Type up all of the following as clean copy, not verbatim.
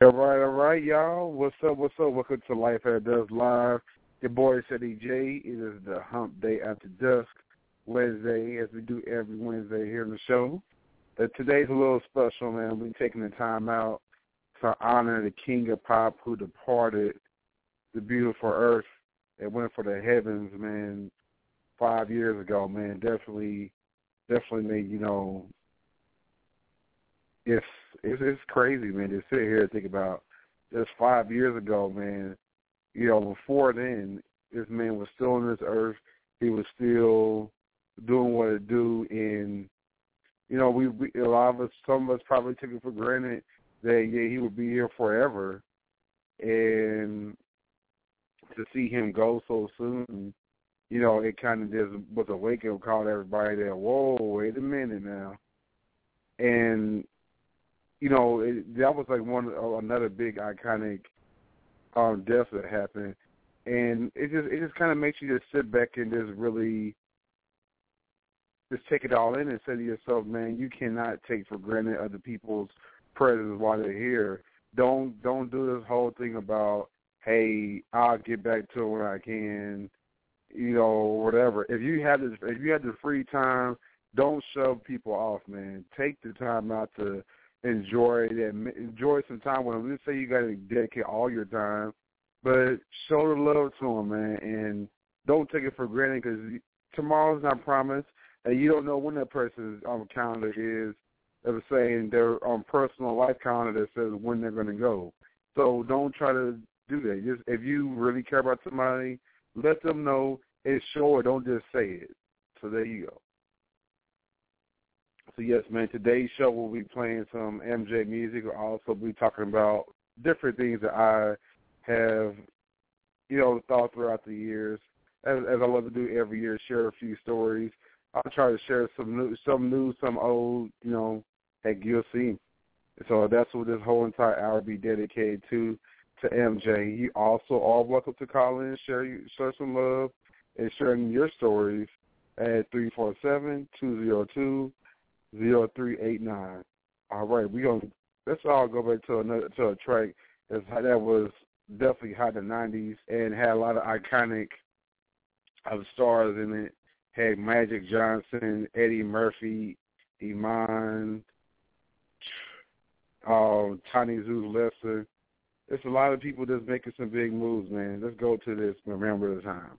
All right, y'all. What's up? Welcome to Life After Dusk Live. Your boy, Ceddy J. It is the Hump Day After Dusk, Wednesday, as we do every Wednesday here in the show. Today's a little special, man. We're taking the time out to honor the king of pop who departed the beautiful earth and went for the heavens, man, 5 years ago, man. Definitely made, it's crazy, man, to sit here and think about just 5 years ago, man. Before then, this man was still on this earth. He was still doing what it do, and we a lot of us, some of us probably took it for granted that he would be here forever, and to see him go so soon, it kind of just was a wake-up call to everybody that, whoa, wait a minute now, and that was like another big iconic death that happened, and it just kind of makes you just sit back and just really just take it all in and say to yourself, man, you cannot take for granted other people's presence while they're here. Don't do this whole thing about, hey, I'll get back to it when I can, whatever. If you have the free time, don't shove people off, man. Take the time out to enjoy some time with them. Let's say you got to dedicate all your time, but show the love to them, man, and don't take it for granted because tomorrow's not promised, and you don't know when that person's calendar is. They're saying their personal life calendar that says when they're going to go. So don't try to do that. Just if you really care about somebody, let them know and show it. Don't just say it. So there you go. So, yes, man, today's show we'll be playing some MJ music. We'll also be talking about different things that I have, thought throughout the years. As I love to do every year, share a few stories. I'll try to share some new, some old, heck, you'll see. So that's what this whole entire hour be dedicated to MJ. You also are welcome to call in, share some love, and sharing your stories at 347-202-0389. All right, let's all go back to a track that was definitely hot in the 90s and had a lot of iconic stars in it. Had Magic Johnson, Eddie Murphy, Iman, Tiny Zeus Lester. There's a lot of people that's making some big moves, man. Let's go to this Remember the Time.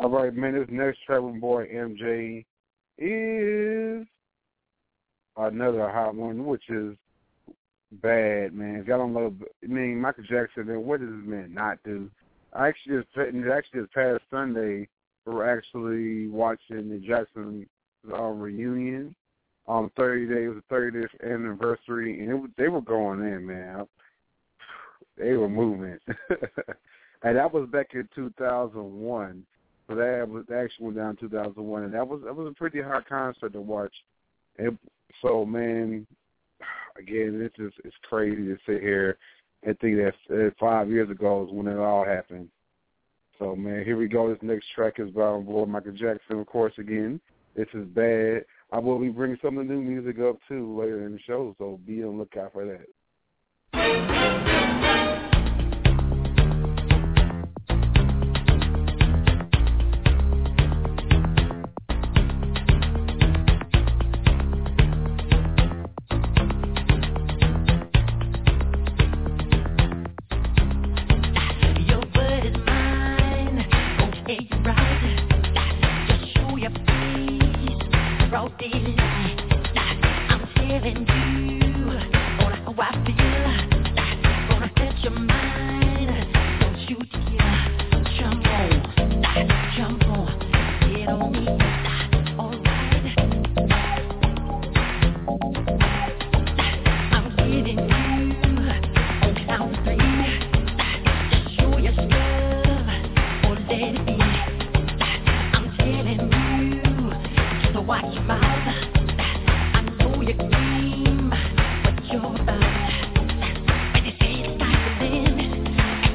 right, man, this next track with boy MJ is another hot one, which is Bad, man. If y'all don't know, I mean, Michael Jackson, then what does this man not do? Actually, this past Sunday, we were actually watching the Jackson reunion. 30 days, it was the 30th anniversary, and they were going in, man. They were moving. And that was back in 2001. So that actually went down in 2001, and that was a pretty hot concert to watch. So, man, again, it's crazy to sit here and think that 5 years ago is when it all happened. So, man, here we go. This next track is by our boy Michael Jackson, of course, again. This is Bad. I will be bringing some of the new music up, too, later in the show, so be on the lookout for that.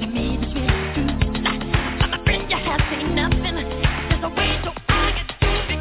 Nothing. There's a way so I get through.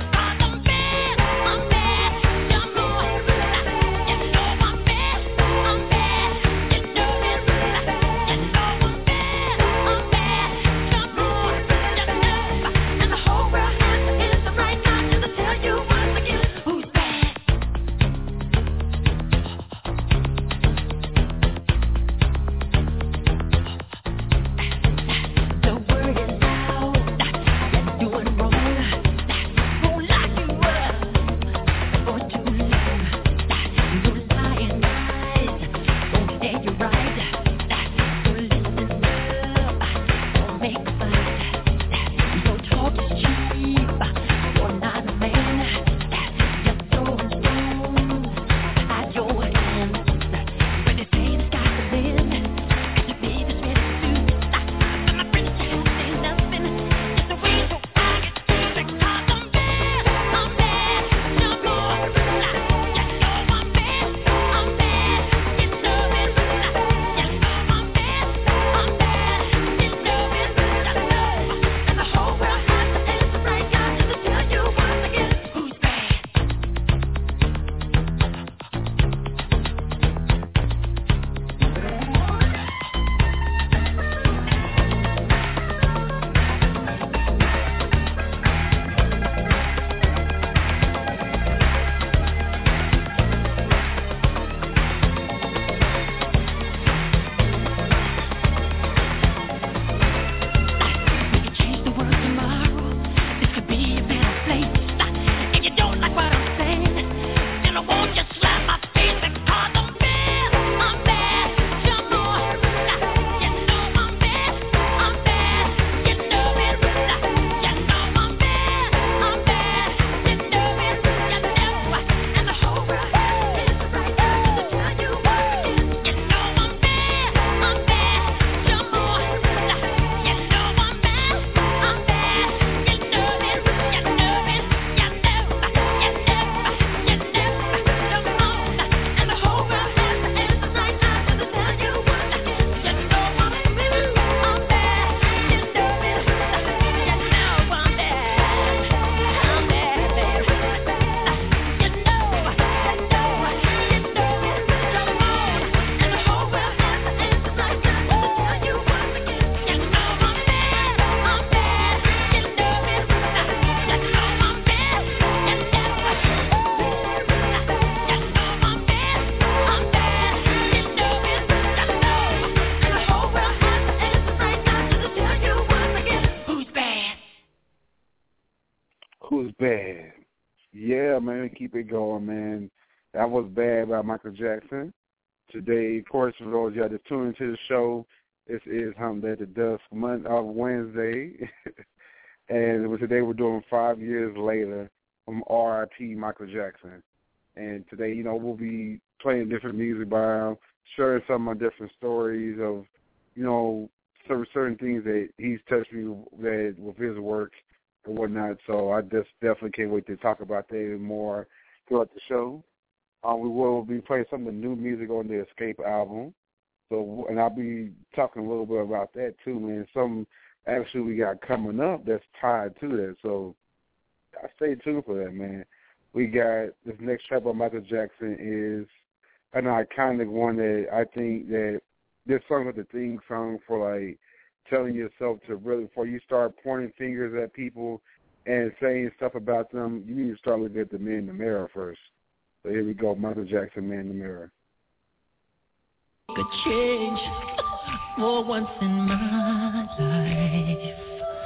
keep it going, man. That was Bad by Michael Jackson. Today, of course, for those of y'all that tune into the show, this is Hump Day to Dusk Wednesday. And today we're doing 5 years later from R.I.P. Michael Jackson. And today, you know, we'll be playing different music by him, sharing some of my different stories of, you know, certain things that he's touched me with his work and whatnot. So I just definitely can't wait to talk about that even more throughout the show. We will be playing some of the new music on the Escape album. So, and I'll be talking a little bit about that too, man. Some actually we got coming up that's tied to that. So I stay tuned for that, man. We got this next track by Michael Jackson is an iconic one that I think that this song is the theme song for like telling yourself to really, before you start pointing fingers at people and saying stuff about them, you need to start looking at the man in the mirror first. So here we go, Michael Jackson, Man in the Mirror. Could change for once in my life.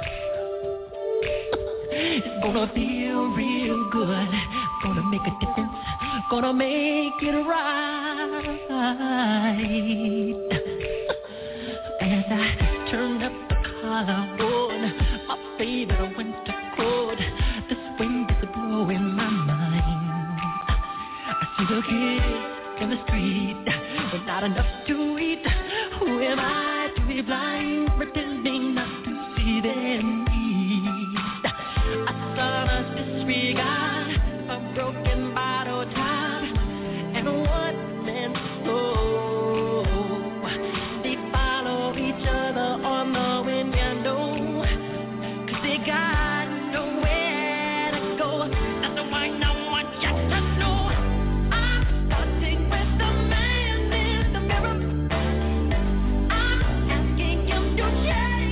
It's gonna feel real good. Gonna make a difference. Gonna make it right. As I turn up the collar on my favorite winter coat, this wind is blowing my mind. I see the kids in the street, but not enough to eat. Who am I to be blind, pretending not to see their needs? A son of disregard, a broken bottle top, and one man's soul. They follow each other on the wind, you know, 'cause they got nowhere to go. That's the why no one just to know. I'm starting with the man in the mirror. I'm asking him to change.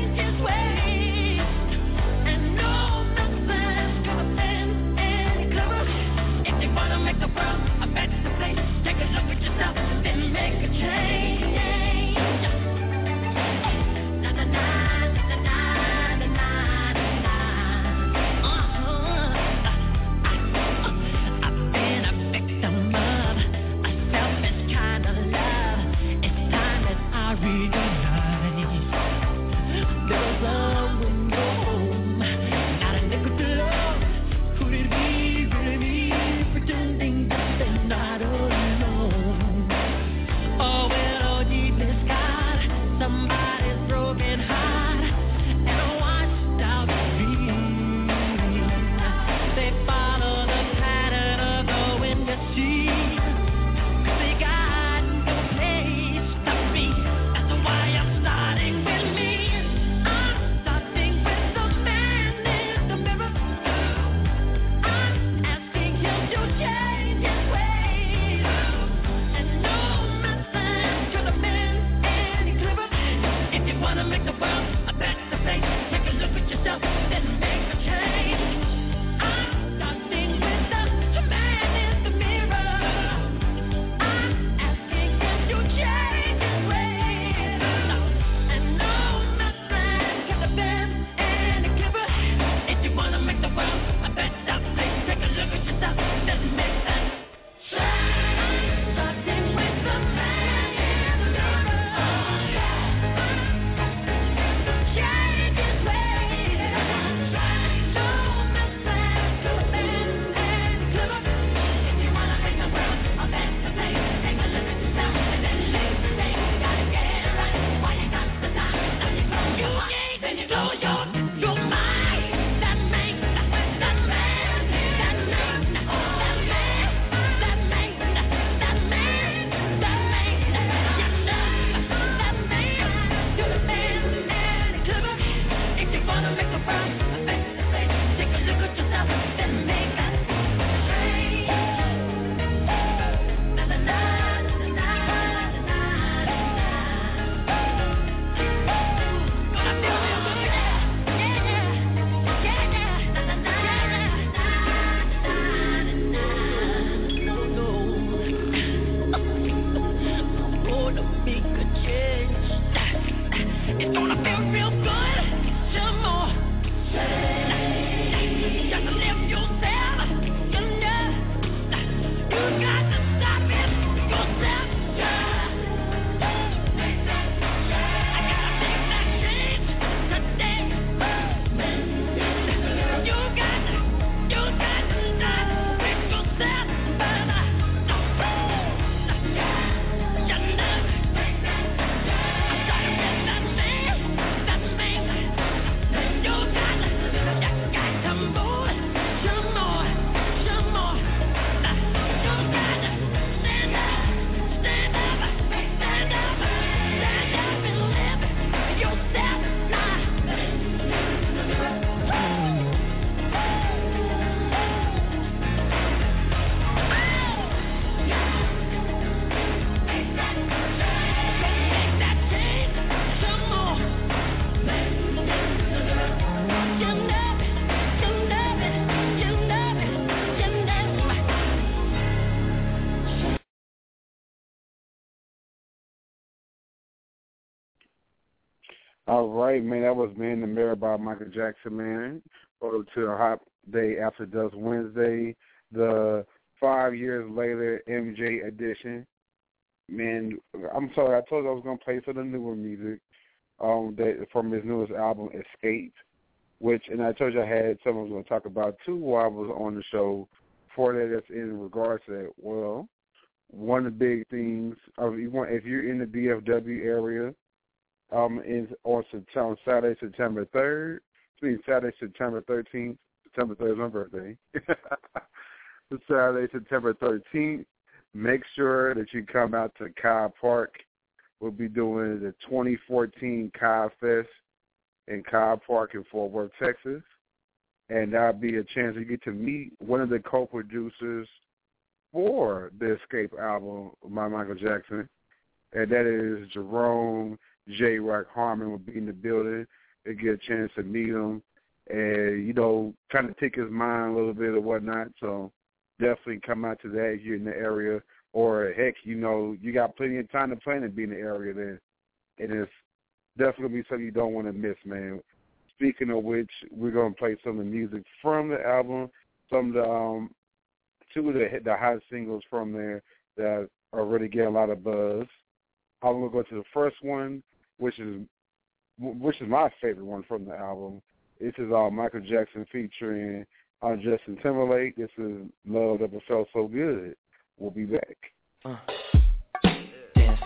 All right, man. That was Man in the Mirror by Michael Jackson, man. Go to a hot day after Dust Wednesday, the 5 years later MJ edition. Man, I'm sorry. I told you I was gonna play some of the newer music, that from his newest album, Escape. And I told you I had something I was gonna talk about too while I was on the show. For that, that's in regards to that. Well, one of the big things, if you're in the DFW area, is on Saturday, September 3rd. Saturday, September 13th. September 3rd is my birthday. Saturday, September 13th. Make sure that you come out to Cobb Park. We'll be doing the 2014 Cobb Fest in Cobb Park in Fort Worth, Texas. And that'll be a chance to get to meet one of the co-producers for the Escape album by Michael Jackson. And that is Jerome J. Rock Harmon will be in the building. They get a chance to meet him and, kind of take his mind a little bit or whatnot. So definitely come out to that if you're in the area. Or, heck, you got plenty of time to plan to be in the area then. And it's definitely going to be something you don't want to miss, man. Speaking of which, we're going to play some of the music from the album, some of the two of the hot singles from there that are really getting a lot of buzz. I'm going to go to the first one, which is my favorite one from the album. This is Michael Jackson featuring Justin Timberlake. This is Love Never Felt So Good. We'll be back. Dance.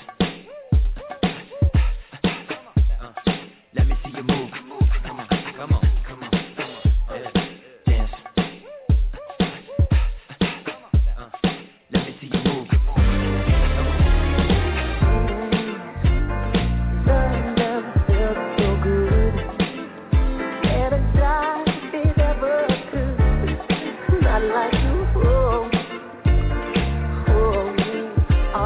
Let me see you move. Come on. Dance. Let me see you move. Love never felt so good. And a job it never could. Not like you.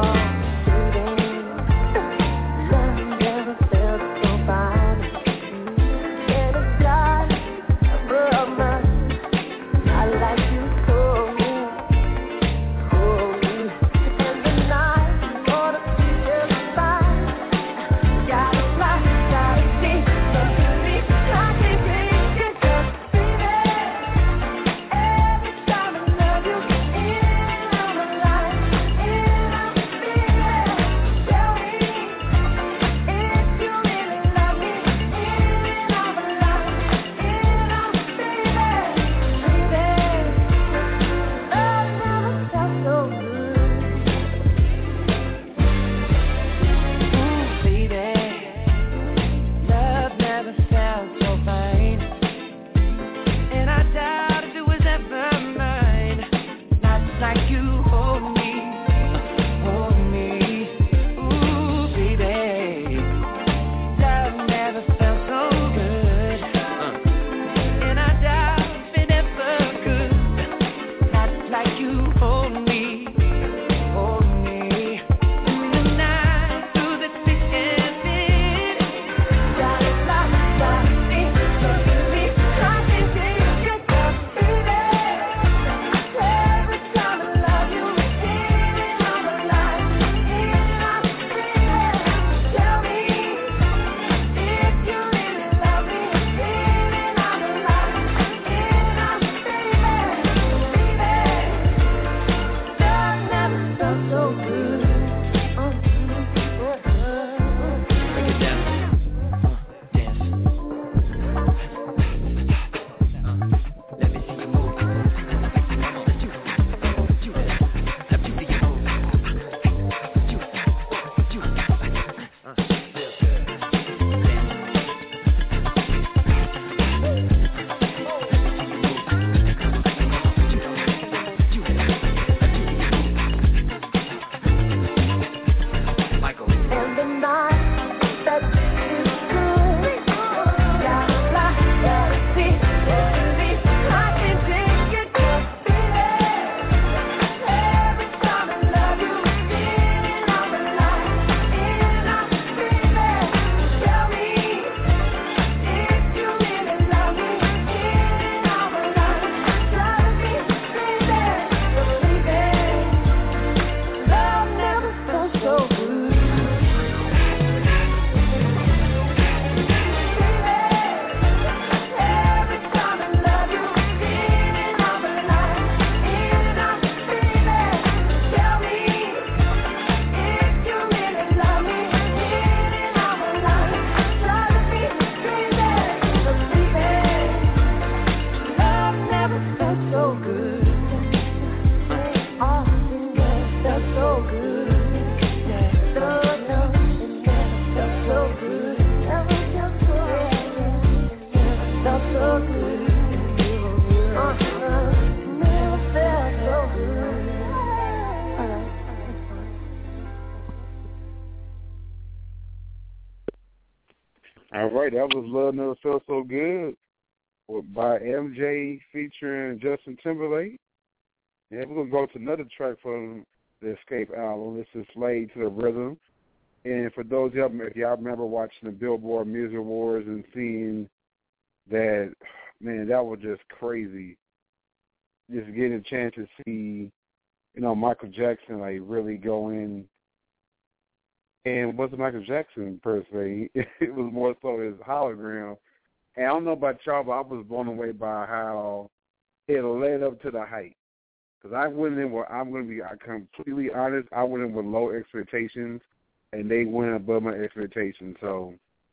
All right, that was Love Never Felt So Good by MJ featuring Justin Timberlake. Yeah, we're going to go to another track from the Escape album. This is Slave to the Rhythm. And for those of you, if y'all remember watching the Billboard Music Awards and seeing that, man, that was just crazy. Just getting a chance to see, Michael Jackson, like, really go in. And it wasn't Michael Jackson, per se. It was more so his hologram. And I don't know about y'all, but I was blown away by how it led up to the hype. Because I went in with, I'm going to be completely honest, I went in with low expectations, and they went above my expectations. So,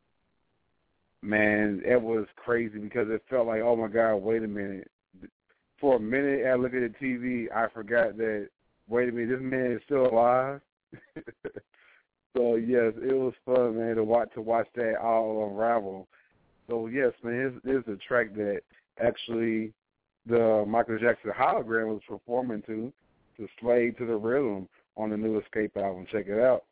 man, it was crazy because it felt like, oh, my God, wait a minute. For a minute, I looked at the TV, I forgot that, wait a minute, this man is still alive. So, yes, it was fun, man, to watch that all unravel. So, yes, man, here's a track that actually the Michael Jackson hologram was performing to Slave to the Rhythm on the new Escape album. Check it out.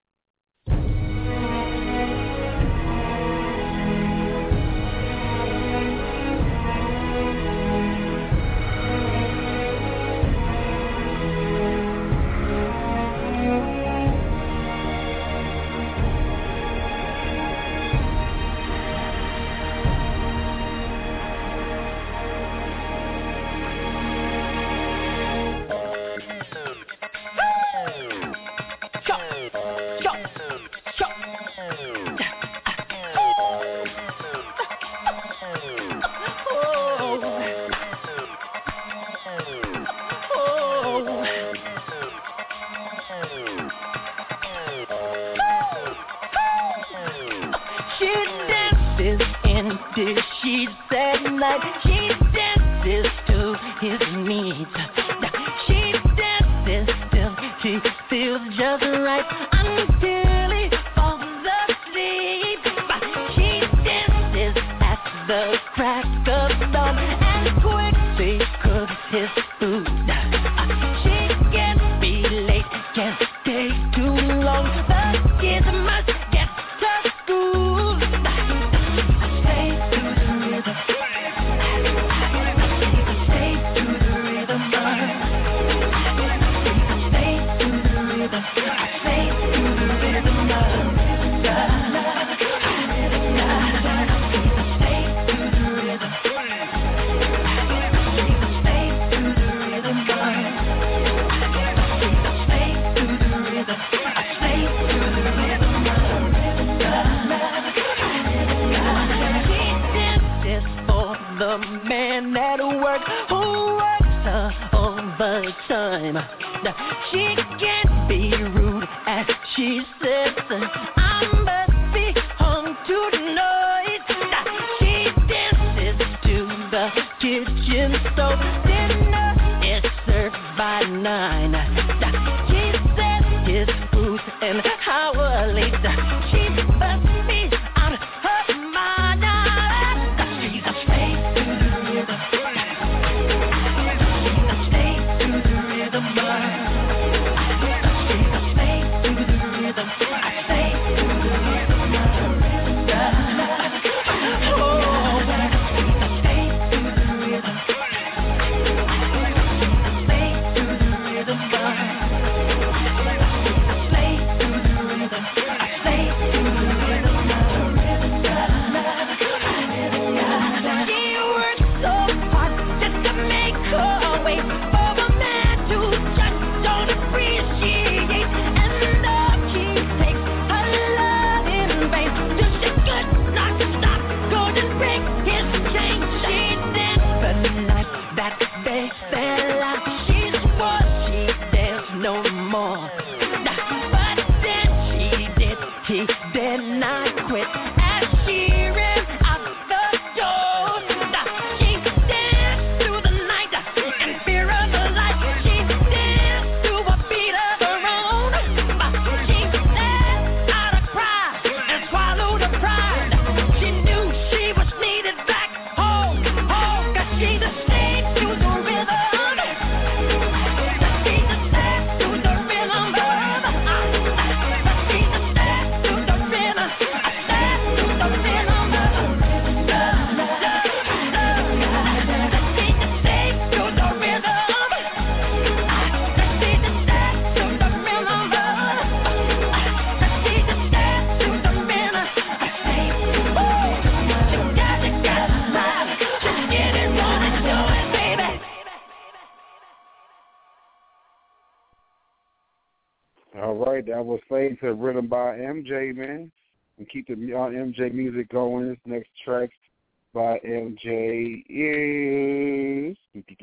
All right, that was Slave to the Rhythm by MJ, man. And keep the MJ music going. This next track by MJ is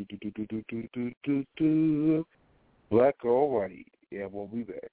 Black or White. Yeah, we'll be back.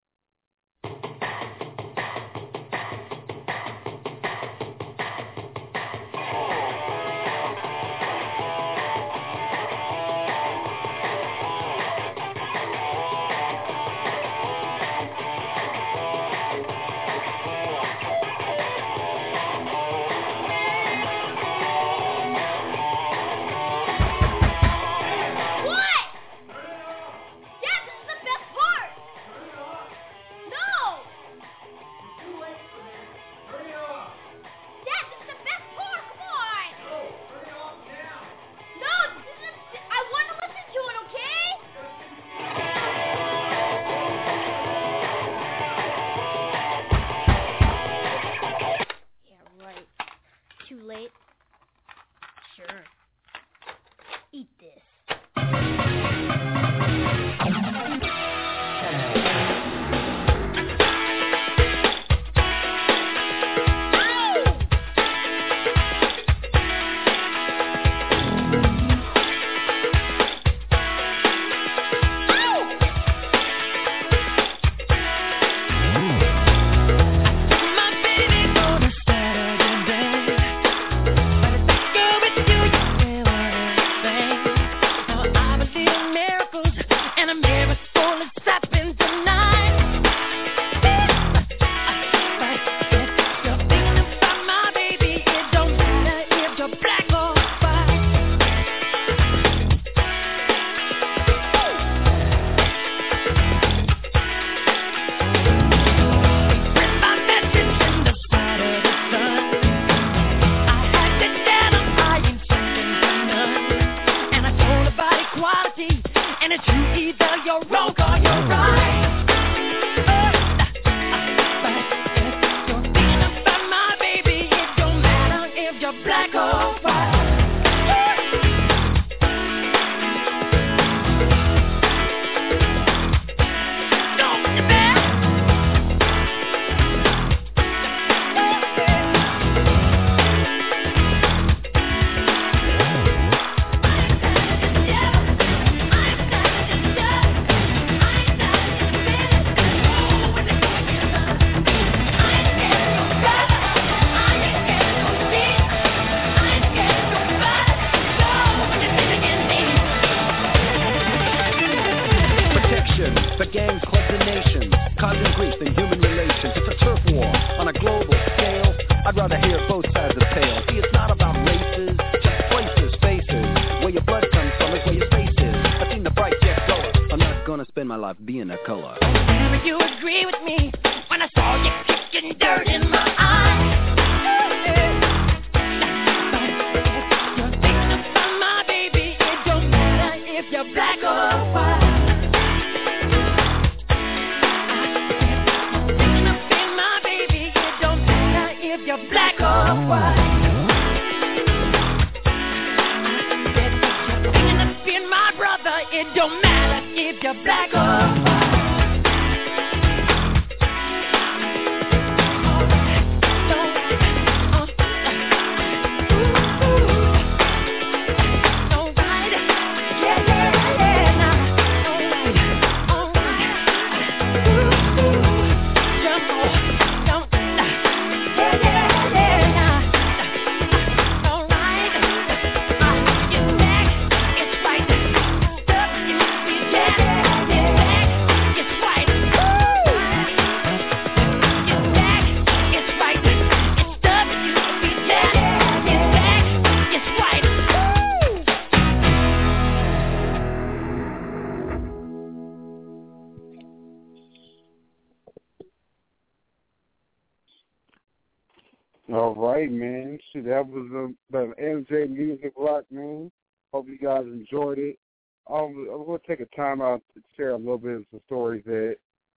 All right, man. That was the MJ Music Block, man. Hope you guys enjoyed it. I'm going to take a time out to share a little bit of some stories that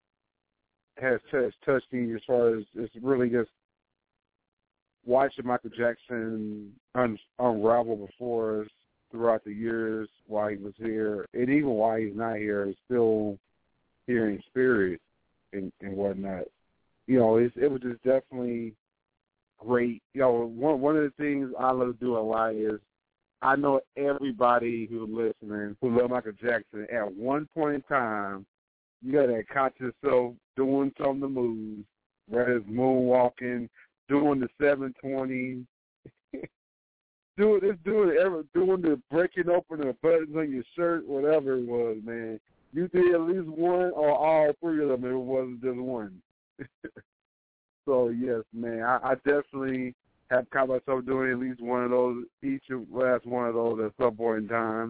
has touched me as far as it's really just watching Michael Jackson unravel before us throughout the years while he was here, and even while he's not here, is still here in spirit. and whatnot. You know, it was just definitely great. You know, one of the things I love to do a lot is I know everybody who's listening who love Michael Jackson at one point in time, you got to catch yourself doing some of the moves, whether it's moonwalking, doing the 720, doing the breaking open the buttons on your shirt, whatever it was, man. You did at least one or all three of them. It wasn't just one. So, yes, man, I definitely have caught myself doing at least one of those, each last one of those at some point in time.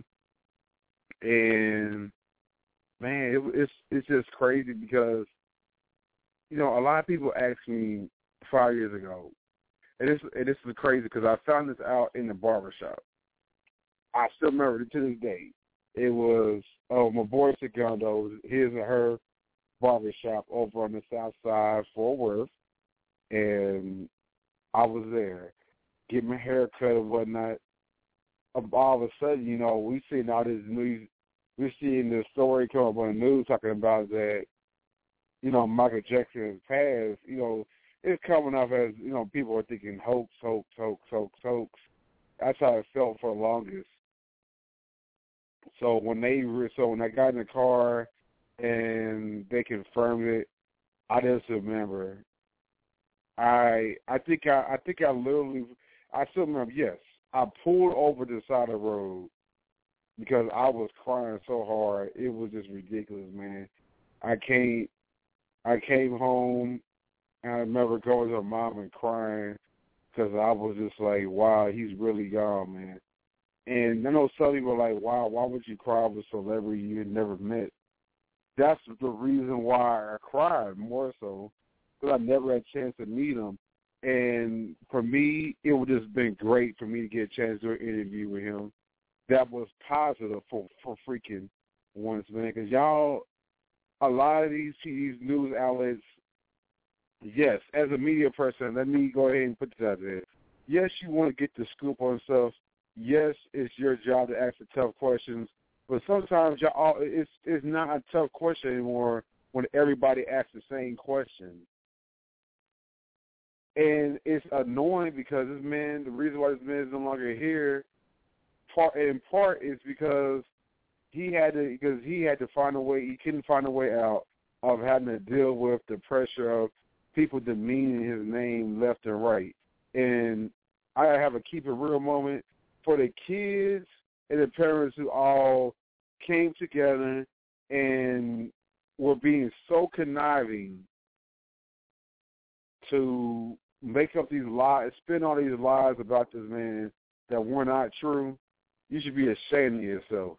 And, man, it's just crazy because, you know, a lot of people asked me 5 years ago, and this is crazy because I found this out in the barbershop. I still remember it to this day. It was my boy Segundo, his and her barbershop over on the south side, Fort Worth, and I was there getting my hair cut and whatnot. All of a sudden, you know, we seeing all this news. We're seeing this story come up on the news talking about that, you know, Michael Jackson has passed. You know, it's coming off as, you know, people are thinking hoax. That's how it felt for the longest. So when I got in the car and they confirmed it, I just remember. I think I literally, I still remember, yes, I pulled over to the side of the road because I was crying so hard. It was just ridiculous, man. I came home, and I remember going to my mom and crying because I was just like, wow, he's really gone, man. And I know some people were like, wow, why would you cry over a celebrity you had never met? That's the reason why I cried more so, because I never had a chance to meet him. And for me, it would just been great for me to get a chance to do an interview with him. That was positive for freaking once, man. Because y'all, a lot of these news outlets, yes, as a media person, let me go ahead and put this out there. Yes, you want to get the scoop on stuff. Yes, it's your job to ask the tough questions. But sometimes it's not a tough question anymore when everybody asks the same question. And it's annoying because this man, the reason why this man is no longer here, in part is because he had to find a way. He couldn't find a way out of having to deal with the pressure of people demeaning his name left and right. And I have a keep it real moment for the kids and the parents who all came together and were being so conniving to make up these lies, spin all these lies about this man that were not true. You should be ashamed of yourself.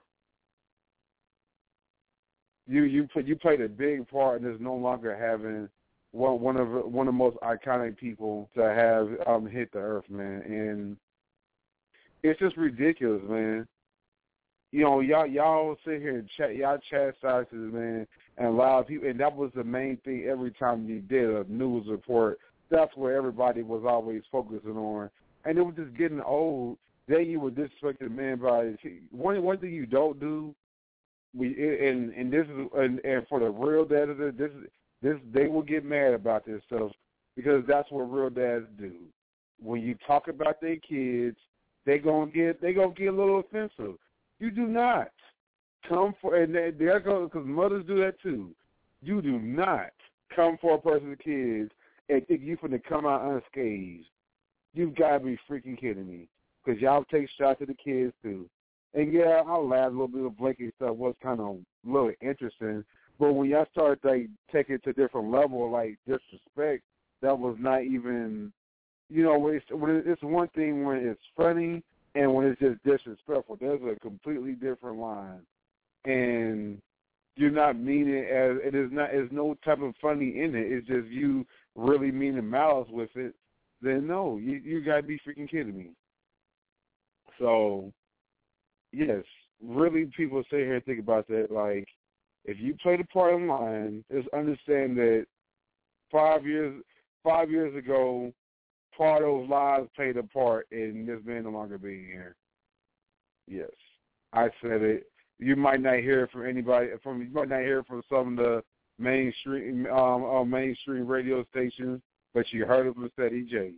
You played a big part in this no longer having one of the most iconic people to have hit the earth, man, and it's just ridiculous, man. You know, y'all sit here and y'all chastise this man and allow people, and that was the main thing every time you did a news report. That's where everybody was always focusing on, and it was just getting old. Then you would disrespect the man by one thing you don't do. And for the real dads, this they will get mad about this stuff because that's what real dads do. When you talk about their kids, they gonna get a little offensive. You do not come for, and they're going, because mothers do that too. You do not come for a person's kids and think you finna come out unscathed. You've got to be freaking kidding me, because y'all take shots at the kids too. And yeah, I'll laugh a little bit of blanket stuff was kind of a little interesting, but when y'all start like taking it to a different level, like disrespect, that was not even, you know, it's one thing when it's funny. And when it's just disrespectful, there's a completely different line. And you're not meaning as it is not. There's no type of funny in it. It's just you really meaning malice with it. Then no, you gotta be freaking kidding me. So yes, really, people sit here and think about that. Like, if you play the part online, just understand that 5 years ago, part of those lies played a part in this man no longer being here. Yes, I said it. You might not hear it from anybody. You might not hear it from some of the mainstream mainstream radio stations, but you heard of him at EJ.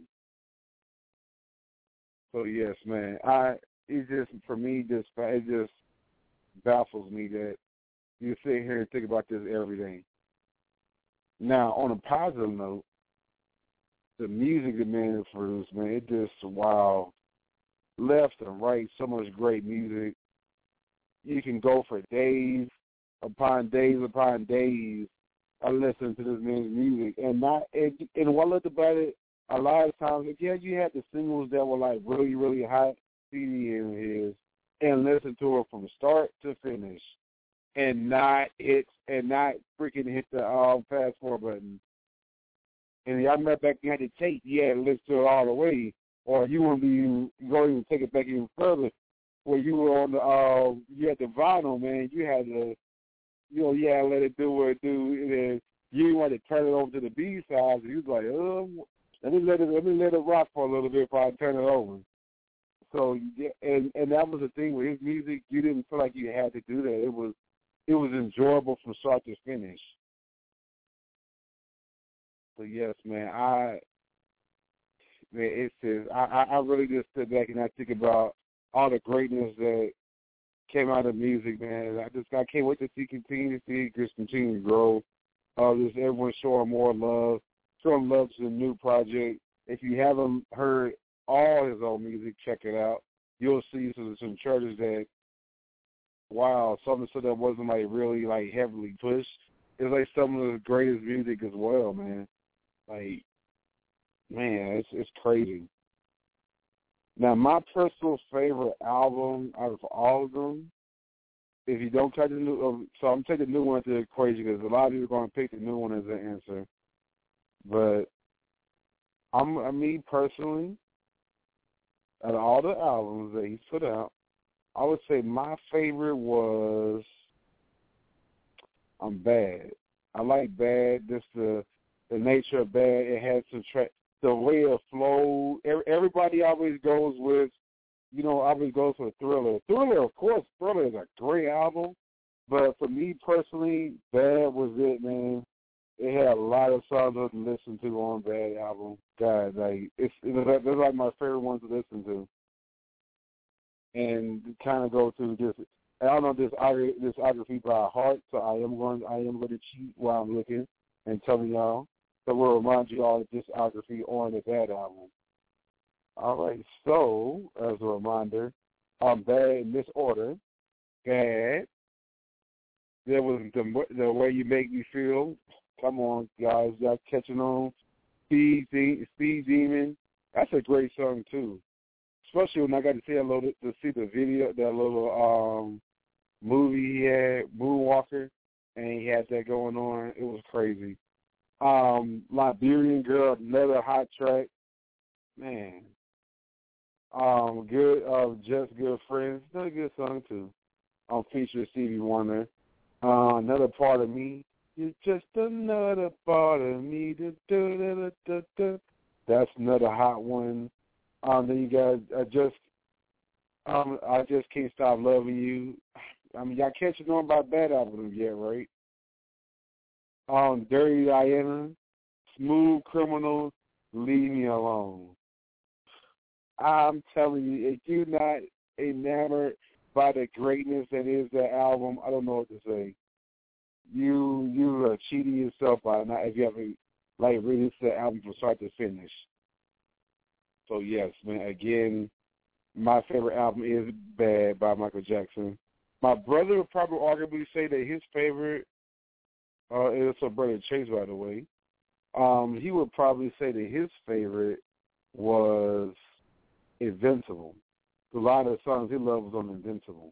So yes, man, it just for me it just baffles me that you sit here and think about this every day. Now, on a positive note, the music the man has produced, man, it just wow, left and right, so much great music. You can go for days upon days upon days. I listen to this man's music, and when I looked about it, a lot of times, yeah, you had the singles that were like really, really hot, CD in his, and listen to it from start to finish, and not freaking hit the fast forward button. And I remember back you had to tape, you had to listen to it all the way, or you wouldn't be going to take it back even further. Where you were on you had the vinyl, man, you had to, you had to let it do what it do, and you didn't want to turn it over to the B sides. You was like, let me let it rock for a little bit before I turn it over. So, and that was the thing with his music. You didn't feel like you had to do that. It was enjoyable from start to finish. So yes, man, I really just sit back and I think about all the greatness that came out of music, man. I can't wait to continue to see it continue to grow. Just everyone showing more love, showing love to the new project. If you haven't heard all his old music, check it out. You'll see some churches that, wow, something so that wasn't like really like heavily pushed. It's like some of the greatest music as well, man. Like, man, it's crazy. Now, my personal favorite album out of all of them, if you don't cut the new, so I'm taking the new one into the equation because a lot of people are going to pick the new one as an answer. But me personally, out of all the albums that he's put out, I would say my favorite was Bad. I like Bad. Just the nature of Bad. It had some the way it flowed. Everybody always goes with, always goes for Thriller. Thriller, of course, Thriller is a great album. But for me personally, Bad was it, man. It had a lot of songs to listen to on Bad album. God, like it's like my favorite ones to listen to. And kind of go through this. I don't know discography by heart, so I am going to cheat while I'm looking and telling y'all. So we'll remind you all of the discography on the Bad album. All right, so as a reminder, Bad in this order. Bad. There was the Way You Make Me Feel. Come on, guys, y'all catching on. Speed Demon. That's a great song too. Especially when I got to see the video, that little movie he had, Moonwalker, and he had that going on. It was crazy. Liberian Girl, another hot track. Man. Just Good Friends, another good song too. Featuring Stevie Wonder. Another Part of Me. You're just another part of me. That's another hot one. Then you got I Just Can't Stop Loving You. I mean, y'all catching on about Bad album yet, right? Dirty Diana, Smooth Criminal, Leave Me Alone. I'm telling you, if you're not enamored by the greatness that is that album, I don't know what to say. You are cheating yourself by not if you haven't really listened to the album from start to finish. So yes, man. Again, my favorite album is Bad by Michael Jackson. My brother would probably arguably say that his favorite is a brother Chase, by the way. He would probably say that his favorite was Invincible. A lot of the songs he loved was on Invincible.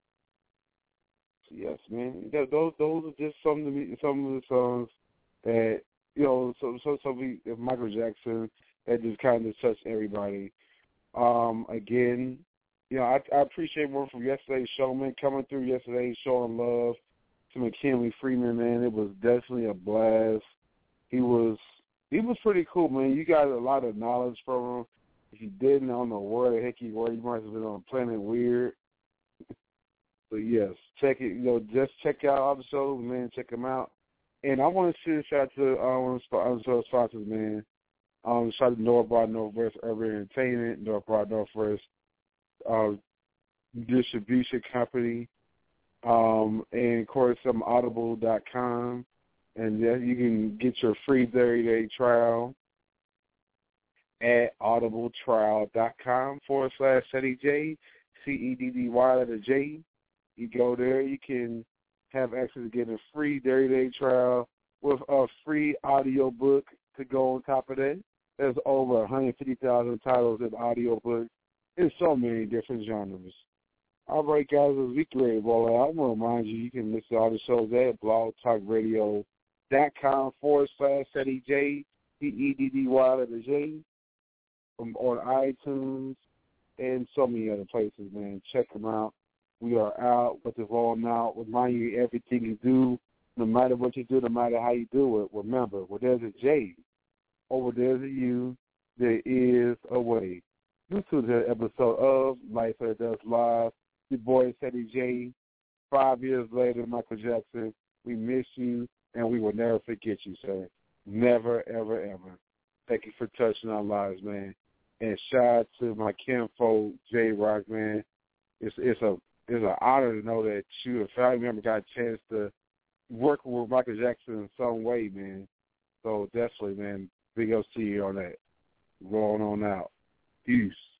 So yes, man. Those are just some of the songs that so Michael Jackson that just kind of touched everybody. Again, I appreciate one from yesterday's show, man. Coming through yesterday's showing love to McKinley Freeman, man. It was definitely a blast. He was pretty cool, man. You got a lot of knowledge from him. If you didn't, I don't know where the heck he was. You might have been on Planet Weird. So yes, check it. Just check out all the shows, man. Check them out. And I want to send a shout out to sponsors, man. Shout out to North Broad Northwest Urban Entertainment, North Broad Northwest Distribution Company, and of course Audible.com, and you can get your free 30-day trial at audibletrial.com/CeddyJ, CEDDY. You go there, you can have access to getting a free 30-day trial with a free audio book to go on top of that. There's over 150,000 titles in audio books in so many different genres. All right, guys, as we get ready to roll out, I'm going to remind you can listen to all the shows at blogtalkradio.com/CeddyJ, CEDDY, on iTunes and so many other places, man. Check them out. We are out with the rolling out. Remind you everything you do, no matter what you do, no matter how you do it, remember, where there's a J, over there's a U, there is a way. This was an episode of Life That Does Live. Your boy, Ceddy J. 5 years later, Michael Jackson, we miss you, and we will never forget you, sir. Never, ever, ever. Thank you for touching our lives, man. And shout out to my kinfolk, J-Rock, man. It's an honor to know that you, a family member, got a chance to work with Michael Jackson in some way, man. So definitely, man, big up to you on that. Rolling on out. Peace.